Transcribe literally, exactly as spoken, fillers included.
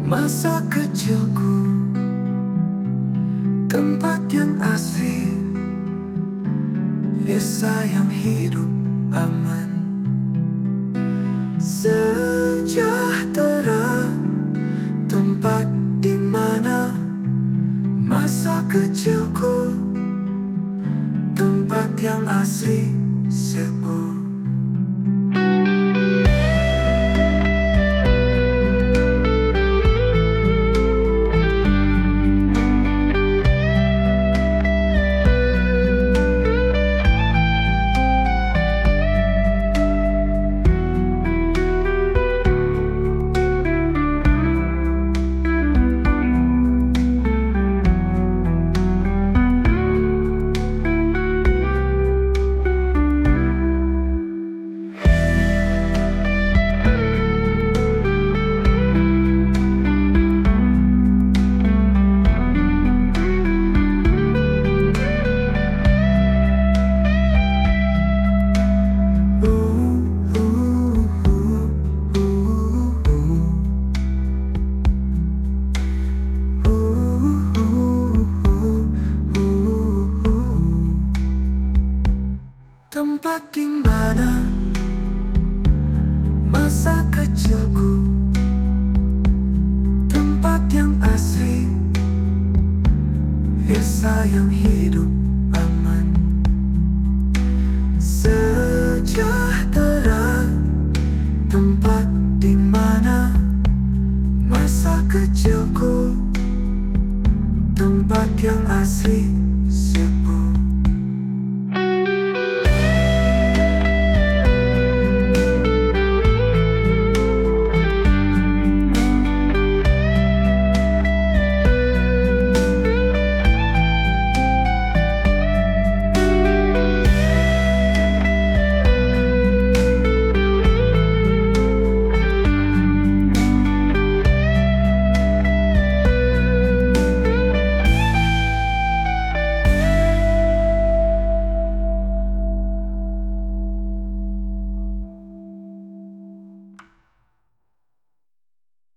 Masa kecilku, tempat yang asri, desa yang hidup aman, sejahtera, tempat di mana masa kecilku, tempat yang asri, sebu. Tempat di mana masa kecilku, tempat yang asri, desa yang hidup aman, sejahtera, tempat di mana masa kecilku, tempat yang asri.